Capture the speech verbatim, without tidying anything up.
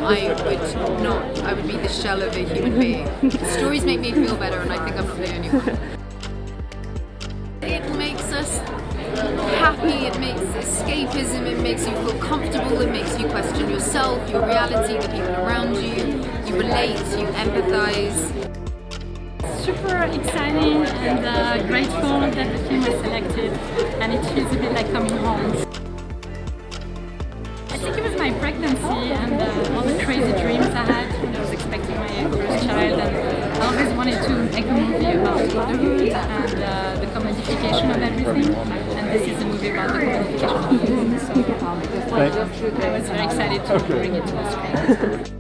I would not, I would be the shell of a human being. Stories make me feel better, and I think I'm not the only one. It makes us happy, it makes escapism, it makes you feel comfortable, it makes you question yourself, your reality, the people around you, you relate, you empathise. Super exciting and uh, grateful that the film was selected, and it feels a bit like coming home. I think it was my pregnancy and uh, all the crazy dreams I had when I was expecting my first child, and I always wanted to make a movie about motherhood and uh, the commodification of everything, and this is a movie about the commodification of everything, so I was very excited to bring it to the screen.